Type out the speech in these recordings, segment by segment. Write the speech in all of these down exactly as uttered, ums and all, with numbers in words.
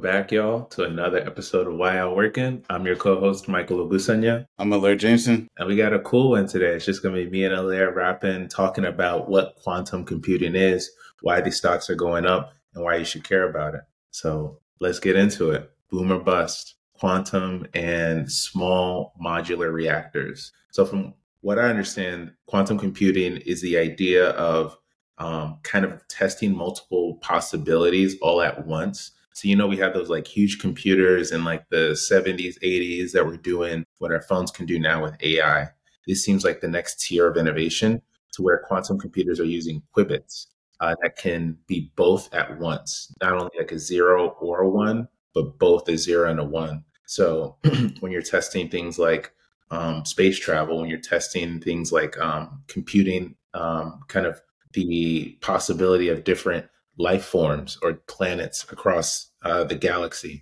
back, y'all, to another episode of Why I'm Working. I'm your co-host, Michael Obusanya. I'm Alaire Jameson. And we got a cool one today. It's just going to be me and Alaire rapping, talking about what quantum computing is, why these stocks are going up, and why you should care about it. So let's get into it. Boom or bust, quantum and small modular reactors. So from what I understand, quantum computing is the idea of um, kind of testing multiple possibilities all at once. So, you know, we had those like huge computers in like the seventies, eighties that were doing what our phones can do now with A I. This seems like the next tier of innovation to where quantum computers are using qubits uh, that can be both at once, not only like a zero or a one, but both a zero and a one. So when you're testing things like um, space travel, when you're testing things like um, computing, um, kind of the possibility of different life forms or planets across uh, the galaxy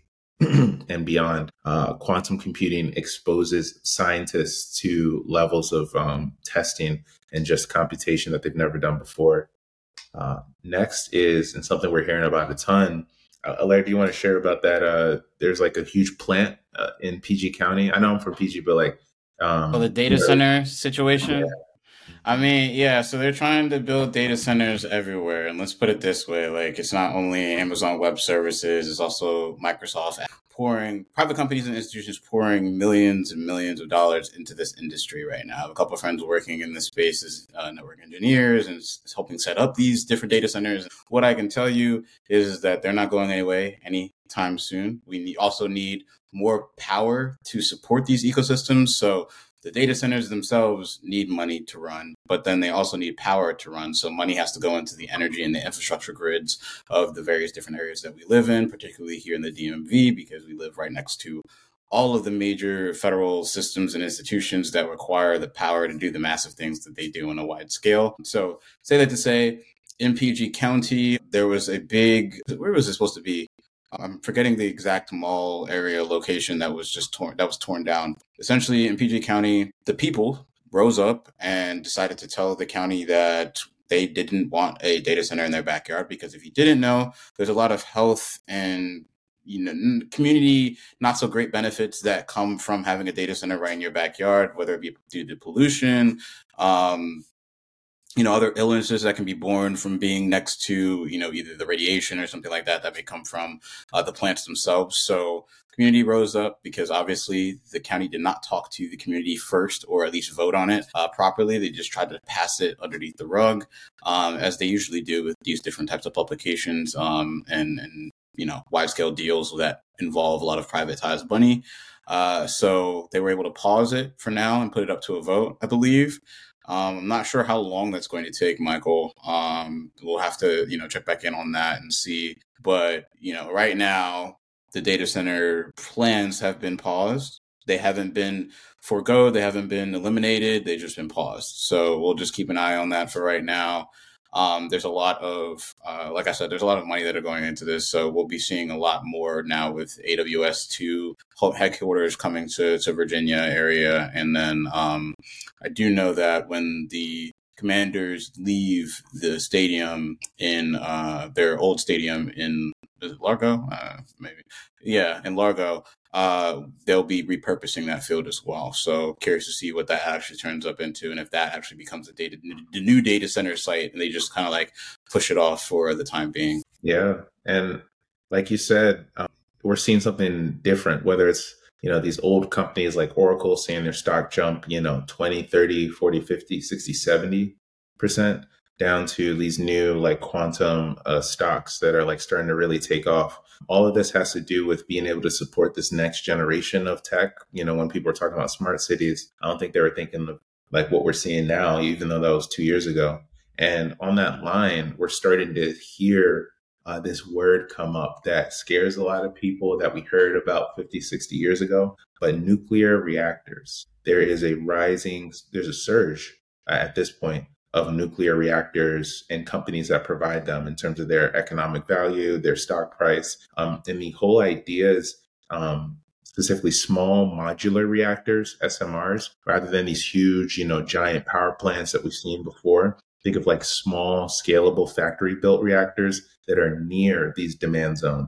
and beyond. Uh, quantum computing exposes scientists to levels of um, testing and just computation that they've never done before. Uh, next is, and something we're hearing about a ton, uh, Alaire, do you want to share about that? Uh, there's like a huge plant uh, in P G County. I know I'm from P G, but like... Um, oh, the data center situation? Yeah. I mean, yeah, so they're trying to build data centers everywhere. And let's put it this way, like it's not only Amazon Web Services, it's also Microsoft pouring, private companies and institutions pouring millions and millions of dollars into this industry right now. I have a couple of friends working in this space as uh, network engineers and it's helping set up these different data centers. What I can tell you is that they're not going away anytime soon. We need, also need more power to support these ecosystems. So the data centers themselves need money to run, but then they also need power to run. So money has to go into the energy and the infrastructure grids of the various different areas that we live in, particularly here in the D M V, because we live right next to all of the major federal systems and institutions that require the power to do the massive things that they do on a wide scale. So say that to say, in P G County, there was a big, where was it supposed to be? I'm forgetting the exact mall area location that was just torn, that was torn down. Essentially, in P G County, the people rose up and decided to tell the county that they didn't want a data center in their backyard, because if you didn't know, there's a lot of health and you know community not so great benefits that come from having a data center right in your backyard, whether it be due to pollution, um, you know, other illnesses that can be born from being next to, you know, either the radiation or something like that that may come from uh, the plants themselves. So community rose up because obviously the county did not talk to the community first, or at least vote on it uh, properly. They just tried to pass it underneath the rug, um, as they usually do with these different types of publications um, and, and, you know, wide scale deals that involve a lot of privatized money. Uh, so they were able to pause it for now and put it up to a vote, I believe. Um, I'm not sure how long that's going to take, Michael. Um, we'll have to, you know, check back in on that and see. But, you know, right now, the data center plans have been paused. They haven't been forgo. They haven't been eliminated. They've just been paused. So we'll just keep an eye on that for right now. Um, there's a lot of, uh, like I said, there's a lot of money that are going into this. So we'll be seeing a lot more now with A W S two headquarters coming to, to Virginia area. And then um, I do know that when the Commanders leave the stadium in uh, their old stadium in is it Largo, uh, maybe, yeah, in Largo, uh, they'll be repurposing that field as well. So curious to see what that actually turns up into, and if that actually becomes a data, the new data center site, and they just kind of like push it off for the time being. Yeah, and like you said, um, we're seeing something different, whether it's, you know, these old companies like Oracle seeing their stock jump, you know, twenty, thirty, forty, fifty, sixty, seventy percent down to these new like quantum uh, stocks that are like starting to really take off. All of this has to do with being able to support this next generation of tech. You know, when people are talking about smart cities, I don't think they were thinking of like what we're seeing now, even though that was two years ago. And on that line, we're starting to hear Uh, this word come up that scares a lot of people that we heard about fifty, sixty years ago, but nuclear reactors. There is a rising, there's a surge uh, at this point of nuclear reactors and companies that provide them in terms of their economic value, their stock price. Um, and the whole idea is um, specifically small modular reactors, S M Rs, rather than these huge, you know, giant power plants that we've seen before. Think of like small, scalable factory built reactors that are near these demand zones.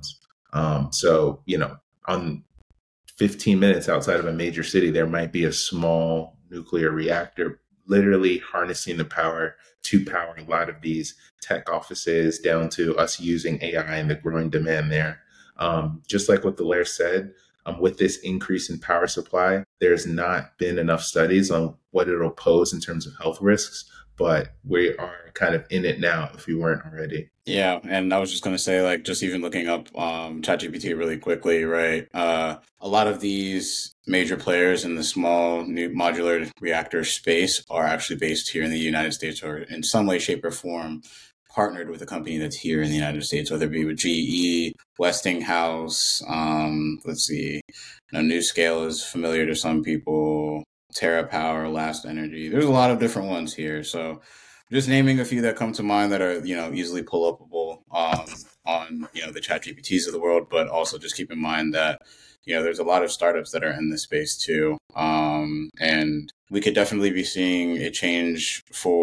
Um, so, you know, on fifteen minutes outside of a major city, there might be a small nuclear reactor literally harnessing the power to power a lot of these tech offices, down to us using A I and the growing demand there. Um, just like what Delaire said, um, with this increase in power supply, there's not been enough studies on what it'll pose in terms of health risks, but we are kind of in it now if we weren't already. Yeah, and I was just gonna say, like, just even looking up um, ChatGPT really quickly, right? Uh, a lot of these major players in the small new modular reactor space are actually based here in the United States, or in some way, shape, or form partnered with a company that's here in the United States, whether it be with G E, Westinghouse. Um, let's see, you know, NuScale is familiar to some people. TerraPower, Last Energy. There's a lot of different ones here, so just naming a few that come to mind that are, you know, easily pull upable um, on, you know, the chat G P Ts of the world, but also just keep in mind that, you know, there's a lot of startups that are in this space too. Um, and we could definitely be seeing a change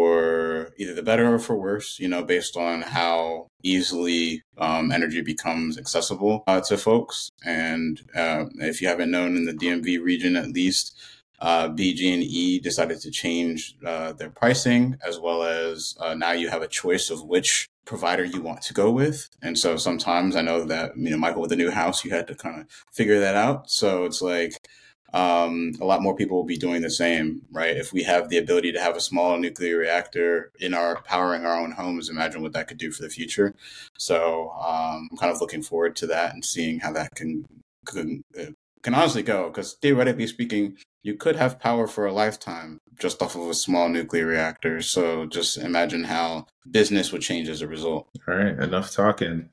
for either the better or for worse, you know, based on how easily um, energy becomes accessible uh, to folks. And uh, if you haven't known, in the D M V region at least, uh, B G and E decided to change uh, their pricing, as well as uh, now you have a choice of which provider you want to go with. And so sometimes I know that, you know, Michael, with the new house, you had to kind of figure that out. So it's like um, a lot more people will be doing the same, right? If we have the ability to have a small nuclear reactor in our powering our own homes, imagine what that could do for the future. So um, I'm kind of looking forward to that and seeing how that can can, uh, can honestly go. Because theoretically speaking, you could have power for a lifetime just off of a small nuclear reactor. So just imagine how business would change as a result. All right, enough talking.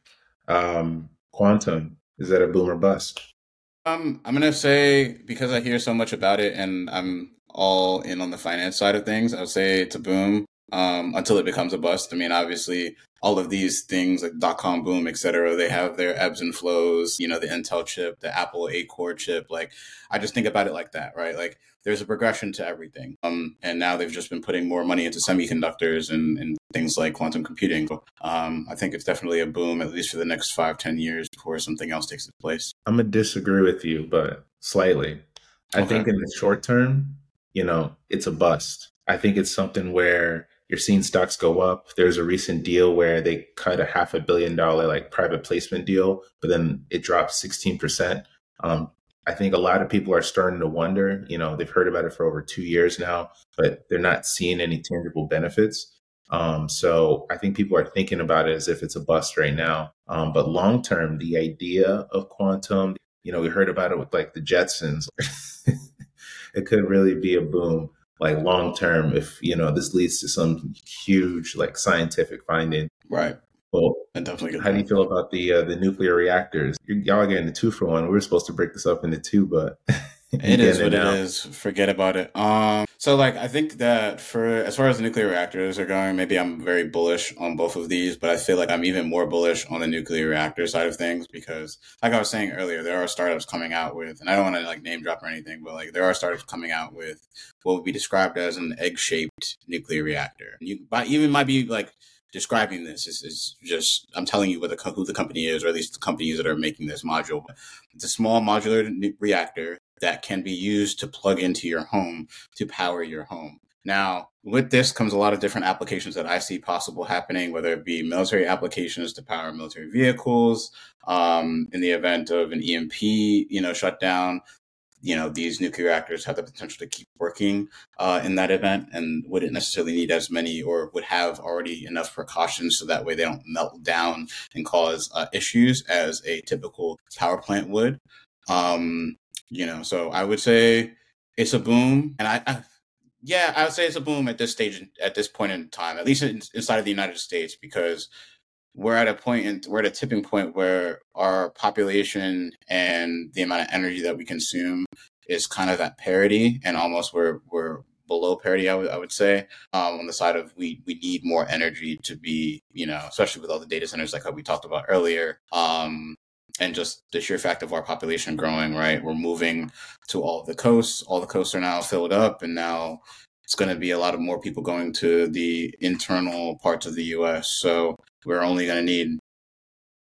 Um, quantum, is that a boom or bust? Um, I'm gonna say, because I hear so much about it and I'm all in on the finance side of things, I would say it's a boom um, until it becomes a bust. I mean, obviously, all of these things like dot com boom, et cetera, they have their ebbs and flows. You know, the Intel chip, the Apple eight core chip. Like, I just think about it like that, right? Like, there's a progression to everything. Um, and now they've just been putting more money into semiconductors and, and things like quantum computing. Um, I think it's definitely a boom, at least for the next five, ten years before something else takes its place. I'm gonna disagree with you, but slightly. I Okay. think in the short term, you know, it's a bust. I think it's something where you're seeing stocks go up. There's a recent deal where they cut a half a billion dollar like private placement deal, but then it dropped sixteen percent. Um, I think a lot of people are starting to wonder, you know, they've heard about it for over two years now, but they're not seeing any tangible benefits. Um, so I think people are thinking about it as if it's a bust right now. Um, but long term, the idea of quantum, you know, we heard about it with like the Jetsons. It could really be a boom, like long term, if you know this leads to some huge like scientific finding. Right. Well, I definitely get how do you that. feel about the uh, the nuclear reactors? You, y'all are getting the two for one. We were supposed to break this up into two, but you It is getting it what it now. is. Forget about it. Um, so like I think that for as far as the nuclear reactors are going, maybe I'm very bullish on both of these, but I feel like I'm even more bullish on the nuclear reactor side of things because, like I was saying earlier, there are startups coming out with, and I don't want to like name drop or anything, but like there are startups coming out with what would be described as an egg-shaped nuclear reactor. You might even might be like describing this is, is just I'm telling you what the co- who the company is, or at least the companies that are making this module. It's a small modular nu- reactor that can be used to plug into your home to power your home. Now, with this comes a lot of different applications that I see possible happening, whether it be military applications to power military vehicles, um, in the event of an E M P, you know, shutdown. You know, these nuclear reactors have the potential to keep working uh, in that event and wouldn't necessarily need as many, or would have already enough precautions so that way they don't melt down and cause uh, issues as a typical power plant would. Um, you know, so I would say it's a boom, and I, I yeah, I would say it's a boom at this stage, at this point in time, at least in, inside of the United States, because we're at a point in, we're at a tipping point where our population and the amount of energy that we consume is kind of at parity, and almost we're we're below parity. I would I would say um, on the side of we we need more energy to be, you know, especially with all the data centers like how we talked about earlier. Um, and just the sheer fact of our population growing, right? We're moving to all of the coasts. All the coasts are now filled up, and now it's going to be a lot of more people going to the internal parts of the U S. So we're only going to need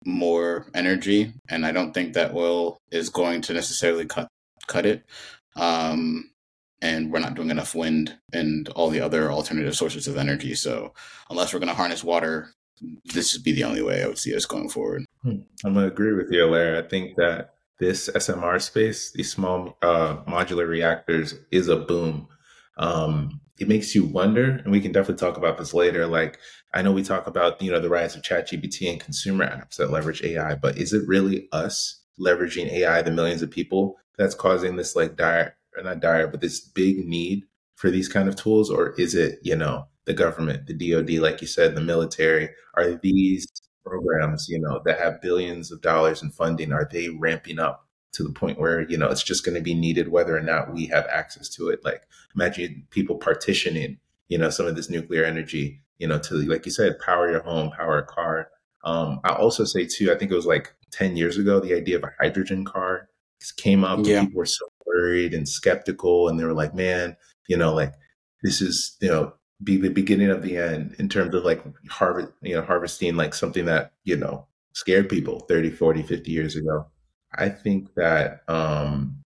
more energy, and I don't think that oil is going to necessarily cut cut it. Um, and we're not doing enough wind and all the other alternative sources of energy. So unless we're going to harness water, this would be the only way I would see us going forward. Hmm. I'm going to agree with you, Larry. I think that this S M R space, these small uh, modular reactors, is a boom. Um, it makes you wonder, and we can definitely talk about this later. Like, I know we talk about, you know, the rise of ChatGPT and consumer apps that leverage A I, but is it really us leveraging A I, the millions of people, that's causing this like dire, or not dire, but this big need for these kind of tools? Or is it, you know, the government, the D O D, like you said, the military? Are these programs, you know, that have billions of dollars in funding, are they ramping up to the point where, you know, it's just going to be needed whether or not we have access to it? Like, imagine people partitioning, you know, some of this nuclear energy, you know, to, like you said, power your home, power a car. Um, I also say too, I think it was like ten years ago, the idea of a hydrogen car came up and Yeah. people were so worried and skeptical. And they were like, man, you know, like this is, you know, be the beginning of the end in terms of like harvest, you know, harvesting like something that, you know, scared people thirty, forty, fifty years ago. I think that um,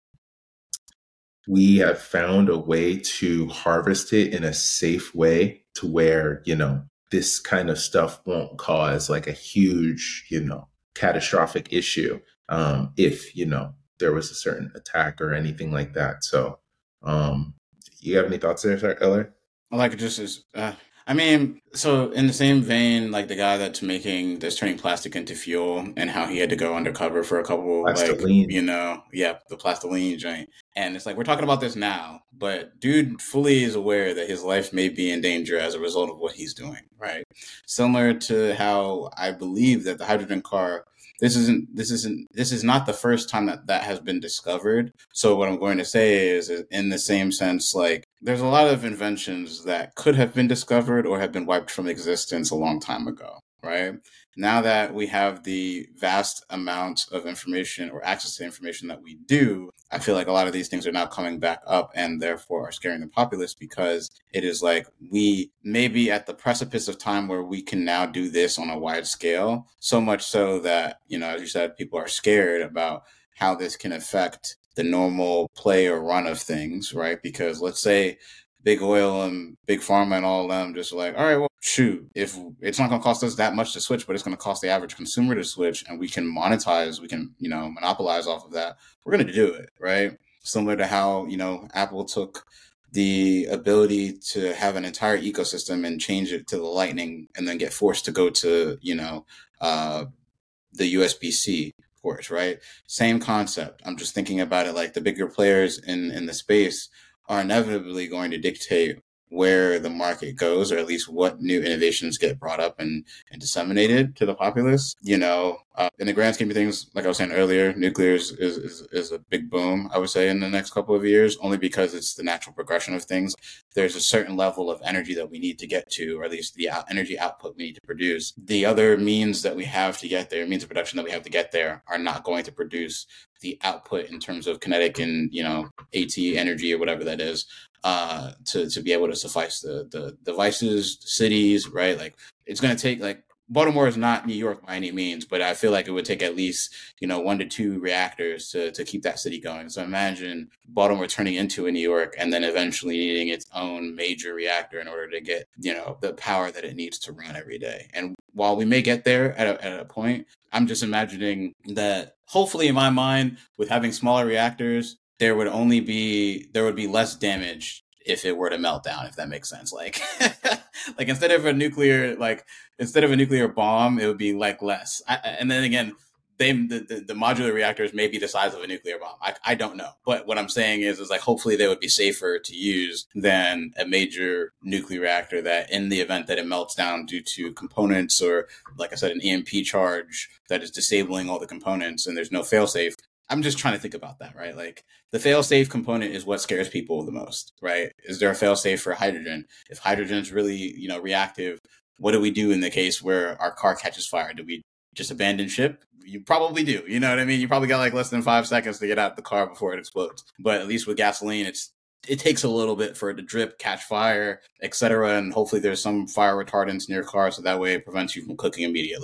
we have found a way to harvest it in a safe way to where, you know, this kind of stuff won't cause like a huge, you know, catastrophic issue um, if, you know, there was a certain attack or anything like that. So um, you have any thoughts there, Sir Eller? Like, it just is, uh, I mean, so in the same vein, like the guy that's making, that's turning plastic into fuel and how he had to go undercover for a couple, like, Plastoline. you know, yeah, the plastoline joint. And it's like, we're talking about this now, but dude fully is aware that his life may be in danger as a result of what he's doing, right? Similar to how I believe that the hydrogen car, this isn't, this isn't, this is not the first time that that has been discovered. So what I'm going to say is, is in the same sense, like, there's a lot of inventions that could have been discovered or have been wiped from existence a long time ago, right? Now that we have the vast amount of information or access to information that we do, I feel like a lot of these things are now coming back up and therefore are scaring the populace, because it is like we may be at the precipice of time where we can now do this on a wide scale, so much so that, you know, as you said, people are scared about how this can affect the normal play or run of things, right? Because let's say big oil and big pharma and all of them just like, all right, well, shoot, if it's not going to cost us that much to switch, but it's going to cost the average consumer to switch, and we can monetize, we can, you know, monopolize off of that, we're going to do it, right? Similar to how, you know, Apple took the ability to have an entire ecosystem and change it to the Lightning and then get forced to go to, you know, uh, the U S B C ports, right? Same concept. I'm just thinking about it like the bigger players in, in the space are inevitably going to dictate where the market goes, or at least what new innovations get brought up and, and disseminated to the populace. You know, uh, in the grand scheme of things, like I was saying earlier, nuclear is, is, is, is a big boom, I would say, in the next couple of years, only because it's the natural progression of things. There's a certain level of energy that we need to get to, or at least the out- energy output we need to produce. The other means that we have to get there, means of production that we have to get there, are not going to produce the output in terms of kinetic and, you know, AT energy or whatever that is, uh, to, to be able to suffice the, the devices, the cities, right? Like, it's going to take, like, Baltimore is not New York by any means, but I feel like it would take at least, you know, one to two reactors to, to keep that city going. So imagine Baltimore turning into a New York and then eventually needing its own major reactor in order to get, you know, the power that it needs to run every day. And while we may get there at a, at a point, I'm just imagining that hopefully in my mind, with having smaller reactors, there would only be, there would be less damage if it were to melt down, if that makes sense. Like, like instead of a nuclear, like instead of a nuclear bomb, it would be like less. I, and then again, they, the, the, the modular reactors may be the size of a nuclear bomb. I, I don't know. But what I'm saying is, is like, hopefully they would be safer to use than a major nuclear reactor that, in the event that it melts down due to components or, like I said, an E M P charge that is disabling all the components and there's no failsafe. I'm just trying to think about that, right? Like, the fail-safe component is what scares people the most, right? Is there a fail-safe for hydrogen? If hydrogen is really, you know, reactive, what do we do in the case where our car catches fire? Do we just abandon ship? You probably do. You know what I mean? You probably got like less than five seconds to get out the car before it explodes. But at least with gasoline, it's it takes a little bit for it to drip, catch fire, et cetera. And hopefully there's some fire retardants in your car, so that way it prevents you from cooking immediately.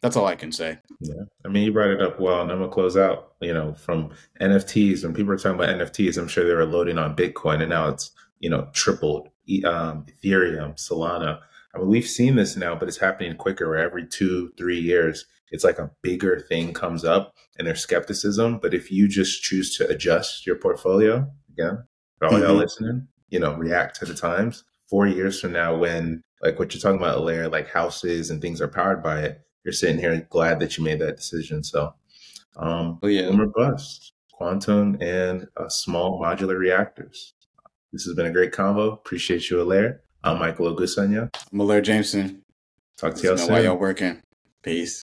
That's all I can say. Yeah. I mean, you brought it up well, and I'm going to close out, you know, from N F Ts. When people are talking about N F Ts, I'm sure they were loading on Bitcoin, and now it's, you know, tripled. E- Um, Ethereum, Solana. I mean, we've seen this now, but it's happening quicker where every two, three years, it's like a bigger thing comes up and there's skepticism. But if you just choose to adjust your portfolio, again, for all y'all Hmm. listening, you know, react to the times. Four years from now, when like what you're talking about, Alaire, like houses and things are powered by it, you're sitting here glad that you made that decision. So, um, Oh yeah, boom or bust, quantum and uh, small modular reactors. This has been a great convo. Appreciate you, Alaire. I'm Michael Ogusanya. Muller Jameson. Talk to Let us y'all know why soon. y'all working. Peace.